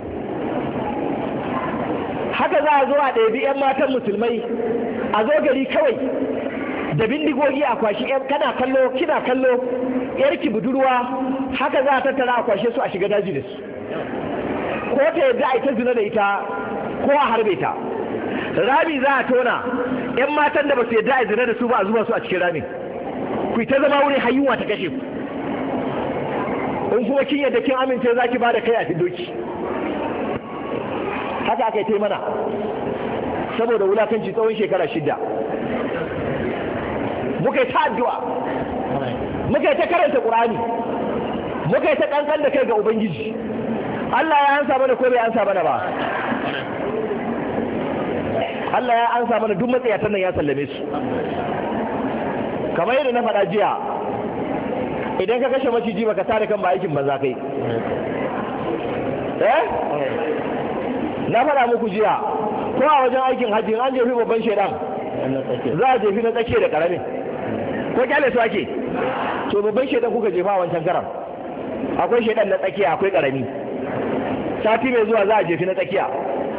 haka za a zo a ɗabi 'yan matan musulmai a zo gari kawai da bindigogi a kwashi, kana kallo kina kallo yarki budurwa, haka za a tattara a kwashe su a shiga daji da su. ko ta yadda a ita zina da ita ko a harbe ta. Rami za a tona, ‘yan matan da ba su yadda a zina da su ba a zuba su a cikin rami, ku ta zama wurin hayuwa ta kashe ku. In kuma kin yadda kin amince za ki ba da kai a doki. Haka aka yi ta mana saboda wulakanci tsawon shekara shida. Muka yi ta addu'a, muka yi ta karanta ƙur'ani, muka yi ta ƙanƙan da kai ga Ubangiji. Allah ya ansa mana ko bai ansa mana ba? Allah ya ansa mana, duk matsayatan nan ya sallame su. Kamar yadda na faɗa jiya, idan ka kashe maciji baka tare kan ba aikin banza kai. Eh? Na faɗa muku jiya, ko a wajen aikin hajji an jefi babban shaidan za a jefi na tsakiya da ƙaramin. Ko kyale su ake? To babban shaidan kuka jefa a wancan karam. Akwai shaidan na tsakiya, akwai ƙarami. Sati mai zuwa za a jefi na tsakiya.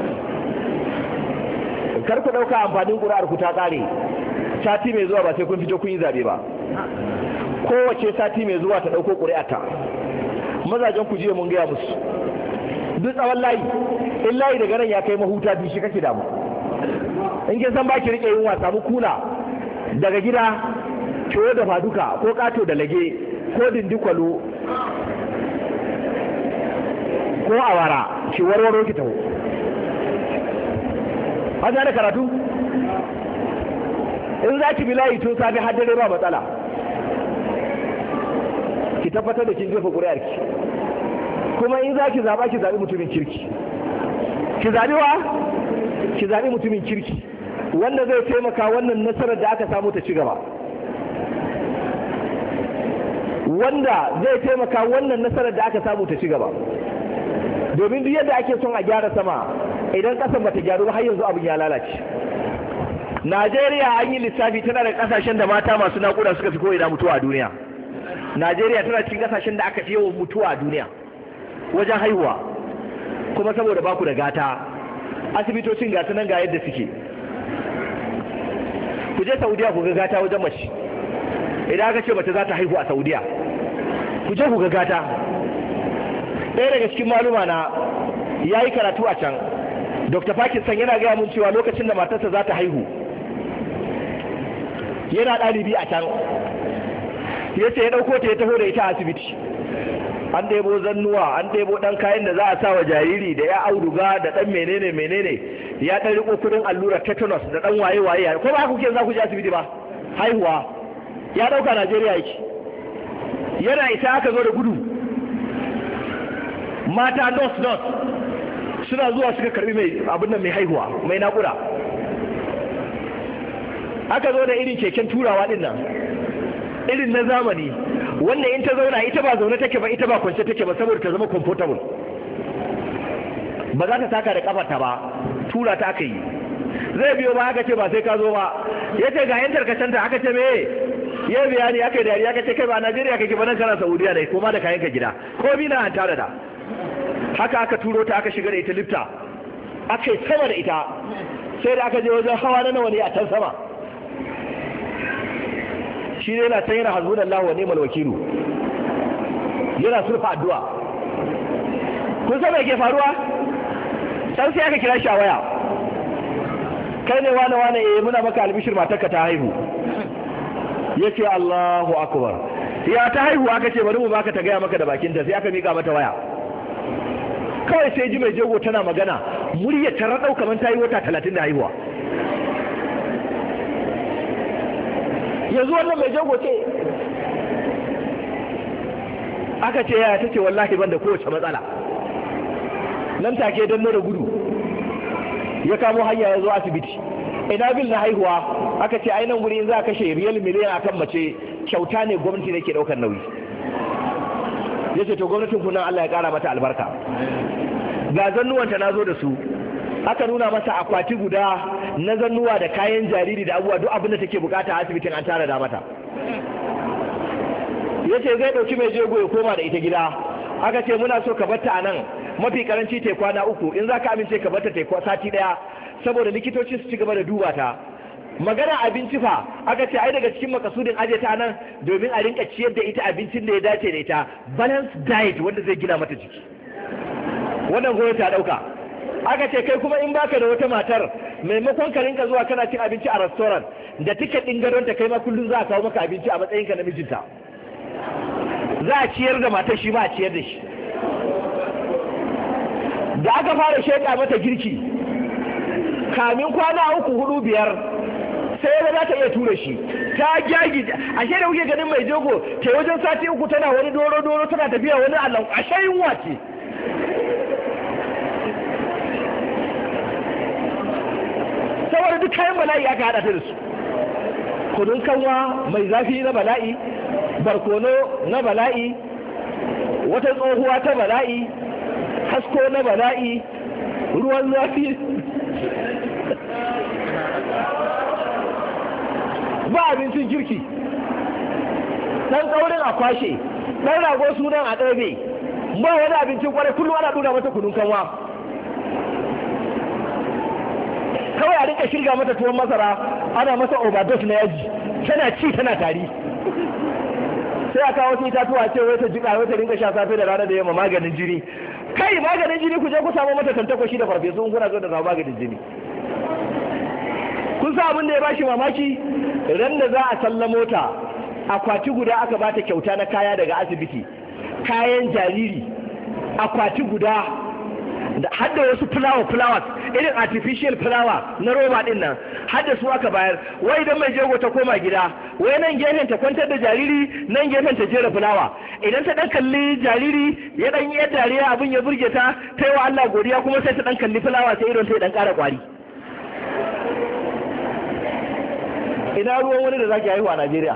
Kar ku ɗauka amfanin ƙuri'ar ku ta ƙare. Sati mai zuwa ba sai kun fito kun yi zaɓe ba. Kowace sati mai zuwa ta ɗauko ƙuri'arta. Mazajen ku jiya mun gaya musu. Duk tsawon layi, in layi daga nan ya kai mahuta biyu shi kake damu. In kin san ba ki riƙe yunwa, samu kula daga gida, ciwo da faduka ko ƙato da lage ko dindikwalo ko awara ki warwaro ki taho. An da karatu? In za ki bi layi tun safe har dare ba matsala. Ki tabbatar da kin jefa ƙuri'ar ki. Kuma in za ki zaɓa ki zaɓi mutumin kirki. Ki zaɓi wa? Ki zaɓi mutumin kirki. Wanda zai taimaka wannan nasarar da aka samu ta ci gaba. Wanda zai taimaka wannan nasarar da aka samu ta ci gaba. Domin duk yadda ake son a gyara sama, idan kasan bata gyaru ba har yanzu abin ya lalace. Najeriya an yi lissafi tana da kasashen da mata masu naƙuda suka fi koyi da mutuwa a duniya. Najeriya tana cikin kasashen da aka fi yawan mutuwa a duniya wajen haihuwa. Kuma saboda baku da gata, asibitocin gata nan ga yadda suke. Ku je Saudiya ku ga gata wajen mace. Idan aka ce mace za ta haihu a Saudiya, ku je ku ga gata. Ɗaya daga cikin maluma na ya yi karatu a can. Dokta Pakistan yana gaya mun cewa lokacin da matarsa za ta haihu, yana ɗalibi a can, ya ce ya ɗauko ta ya taho da ita a asibiti. An ɗebo zannuwa, an ɗebo ɗan kayan da za a sa wa jariri da ya auduga da ɗan menene menene, ya ɗan riƙo kudin allurar tetanus da ɗan waye waye. Ko ba kuke za ku je asibiti ba? Haihuwa. Ya ɗauka Najeriya yake. Yana isa aka zo da gudu. Mata nos nos suna zuwa suka karbi mai abin nan mai haihuwa, mai naƙuda. Aka zo da irin keken turawa din nan, irin na zamani, wanda in ta zauna ita ba zaune take ba, ita ba kwance take ba, saboda ta zama comfortable. Ba za ta taka da kafarta ba, tura ta aka yi. Zai biyo ba aka ce ba sai ka zo ba. Ya ce ga yan tarkacenta aka ce me? Ya bayani aka yi dariya aka ce kai ba Najeriya kake ba, nan kana Saudiya ne, koma da kayanka gida. Ko bi na an tara da. Haka aka turo ta aka shiga da ita lifta, aka yi sama da ita, sai da aka je wajen hawa na nawa ne a can sama. Shi ne yana can yana hasbunallahu wa ni'mal wakilu, yana surfa addu'a. Kun san me ke faruwa? Can sai aka kira shi a waya, kai ne wane wane eh muna maka albishir matarka ta haihu. Ya ce Allahu akbar. Ya ta haihu? Aka ce bari mu baka ta gaya maka da bakinta. Sai aka mika mata waya. Kawai sai ji mai jego tana magana, muryar ta raɗau kamar ta yi wata talatin da haihuwa. Yanzu wannan mai jego ce. Aka ce yaya, ta ce wallahi ban da kowace matsala. Nan take don da gudu ya kamo hanya ya zo asibiti. Ina bil na haihuwa? Aka ce ainihin guri in za a kashe riyal miliyan akan mace kyauta ne, gwamnati ne ke ɗaukar nauyi. Ya ce to gwamnatin kunan Allah ya ƙara mata albarka. Ga zannuwanta na zo da su, aka nuna masa akwati guda na zannuwa da kayan jariri da abubuwa, duk abin da take bukata a asibitin an tara da mata. Ya ce zai ɗauki mai jego ya koma da ita gida. Aka ce muna so ka batta a nan, mafi karanci ta kwana uku, in za ka amince ka batta ta sati ɗaya, saboda likitoci su ci gaba da duba ta. Magana abinci fa, aka ce ai daga cikin makasudin aje ta nan domin a rinka ciyar da ita abincin da ya dace da ita, balance diet wanda zai gina mata jiki. wannan goyon ta dauka. Aka ce kai kuma in baka da wata matar maimakon ka rinka zuwa kana cin abinci a restaurant da tiket din gadon ta kai ma kullum za a kawo maka abinci a matsayinka na mijinta, za a ciyar da matar shi ba a ciyar da shi. Da aka fara sheka mata girki kamin kwana uku hudu biyar sai ya za ta iya tura shi ta gyagi. ashe da kuke ganin mai jego ta wajen sati uku tana wani doro doro tana tafiya wani allon ashe yunwa ce. saboda duk kayan bala'i aka hada ta da su, kudin kanwa mai zafi na bala'i, barkono na bala'i, wata tsohuwa ta bala'i, hasko na bala'i, ruwan zafi ba abincin kirki, dan tsaurin a kwashe, dan rago sunan a ɗabe, ba wani abincin kwarai, kullum ana ɗuna mata kudin kanwa. Kawai a rika shirga mata tuwon masara ana masa overdose na yaji, tana ci tana tari. Sai a kawo wasu itatuwa ce wai ta jika wai ta rinka sha safe da rana da yamma maganin jini. Kai maganin jini ku je ku samu mata tantakwashi da farfesu in kuna zo da samu maganin jini. Kun sa abin da ya bashi mamaki, ran da za a sallamo ta akwati guda aka bata kyauta na kaya daga asibiti, kayan jariri akwati guda da hadda wasu fulawa flowers irin artificial flower na roba din nan, hadda su aka bayar. Wai idan mai jego ta koma gida, wai nan gefen ta kwantar da jariri, nan gefen ta jera fulawa. Idan ta dan kalli jariri ya dan yi dariya abin ya burge ta, ta yi wa Allah godiya, kuma sai ta dan kalli fulawa sai idon ta dan ƙara kwari. Ina ruwan wani da zaki haihuwa a Najeriya?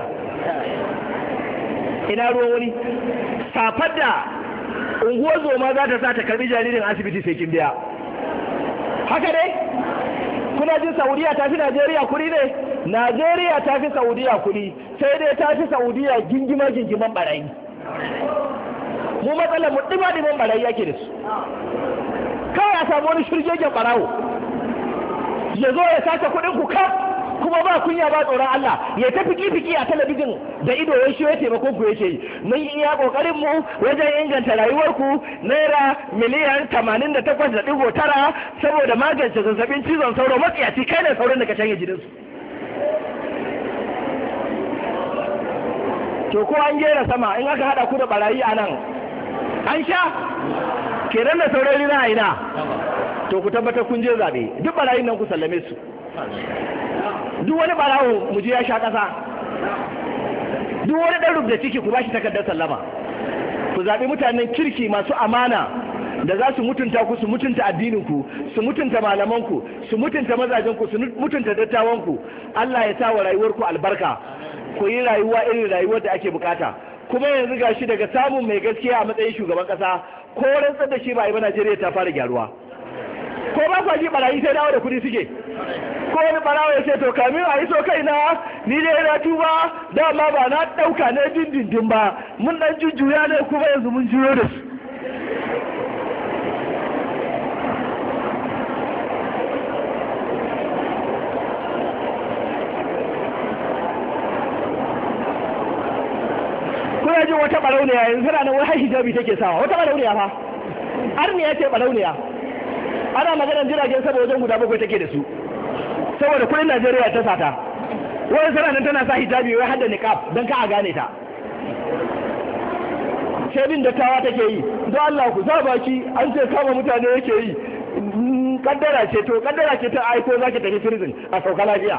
Ina ruwan wani? Safar da unguwar zoma za ta sa ta karbi jaririn asibiti sai kin biya. Haka dai? Kuna jin Saudiya ta fi Najeriya kuɗi ne? Najeriya ta fi Saudiya kuɗi, sai dai ta fi Saudiya gingima gingiman barayi. Mu matsalar mu ɗima ɗiman barayi yake da su. Kawai a samu wani shirgegen barawo ya zo ya sace kuɗin ku kaf, kuma ba kunya ba tsoron Allah, ya ta fiki-fiki a talabijin da ido wai shi ya taimakon ku yake yi. Mun yi iya kokarin mu wajen inganta rayuwar ku, naira miliyan tamanin da takwas da digo tara saboda magance zazzabin cizon sauro. Matsiyaci kai ne sauran da ka canje gidansu. To ko an gera sama in aka hada ku da barayi a nan an sha kenan da saurari na ina. To ku tabbatar kun je zabe, duk barayin nan ku sallame su. Duk wani barawo mu je ya sha ƙasa, duk wani ɗan rubda ciki ku bashi takardar sallama. Ku zaɓi mutanen kirki masu amana da za su mutunta ku, su mutunta addininku, su mutunta malamanku, su mutunta mazajenku, su mutunta dattawanku. Allah ya sa wa rayuwarku albarka, ku yi rayuwa irin rayuwar da ake bukata. Kuma yanzu gashi daga samun mai gaskiya a matsayin shugaban ƙasa, ko rantsar da shi ba a yi ba, Najeriya ta fara gyaruwa. Ko ba kwa ji barayi sai dawo da kuɗi suke. Ko wani barawa ya ce to kamin a yi so kai na ni dai na tuba, dama ba na ɗauka ne dindindin ba, mun ɗan jujjuya ne kuma yanzu mun juyo da su. Kuna jin wata ɓarauniya yanzu tana nan wai har hijabi take sawa, wata ɓarauniya fa, arniya ce ɓarauniya. Ana maganar jiragen sama wajen guda bakwai take da su, saboda kudin Najeriya ta sata. Wani sana nan tana sa hijabi wai hadda niqab don ka a gane ta. Sai bin dattawa take yi, don Allah ku sa baki, an ce kama mutane yake yi. Kaddara ce, to kaddara ce ta aiko zaki tafi prison a sauka lafiya.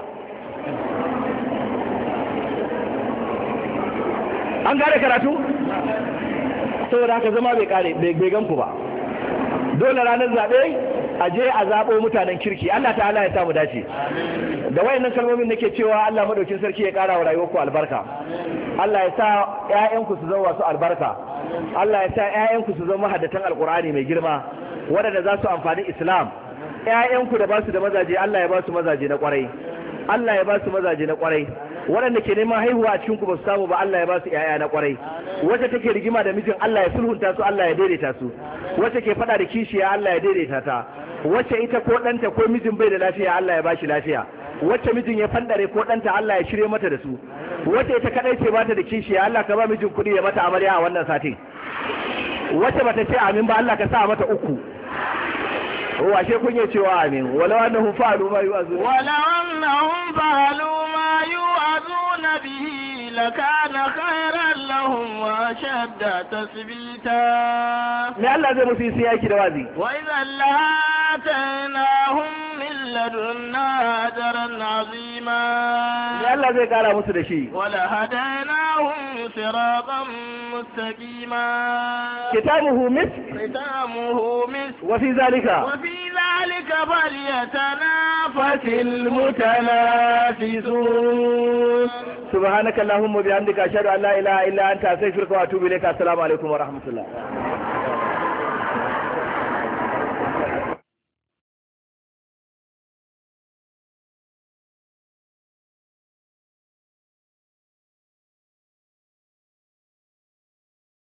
An gane karatu? Saboda haka zama bai kare bai gan ku ba. Dole ranar zaɓe a je a zaɓo mutanen kirki. Allah ta'ala ya samu dace. Da wayannan kalmomin nake cewa Allah madaukin sarki ya ƙara wa rayuwarku albarka. Allah ya sa ƴaƴanku su zama wasu albarka. Allah ya sa ƴaƴanku su zama haddatan alƙur'ani mai girma waɗanda za su amfani Islam. ƴaƴanku da ba su da mazaje Allah ya ba su mazaje na ƙwarai. Allah ya ba su mazaje na ƙwarai. Waɗanda ke neman haihuwa a cikin ku ba su samu ba Allah ya ba su ƴaƴa na ƙwarai. Wacce take rigima da mijin Allah ya sulhunta su, Allah ya daidaita su. Wacce ke faɗa da kishiya Allah ya daidaita ta. Wacce ita ko ɗanta ko mijin bai da lafiya Allah ya ba shi lafiya. Wacce mijin ya fandare ko ɗanta Allah ya shirye mata da su. Wacce ita kadai ce bata da kishiya Allah ka ba mijin kuɗi ya mata amarya a wannan satin. Wacce bata ce amin ba Allah ka sa mata uku. washe kun yi cewa amin walau annahum fa'alu ma yu'azuna walau annahum fa'alu ma yu'azuna bihi lakana khayran lahum wa ashadda tasbita me Allah zai musu sai yaki da wazi wa idhan la'atainahum min ladunna ajran 'azima me Allah zai kara musu da shi wala hadainahum siratan mustaqima kitabuhu misk kitamuhu misk wa fi zalika wa fi zalika falyatanafasil mutanafisun subhanaka allahumma bihamdika ashhadu an la ilaha illa anta astaghfiruka wa atubu ilayka assalamu alaikum wa rahmatullah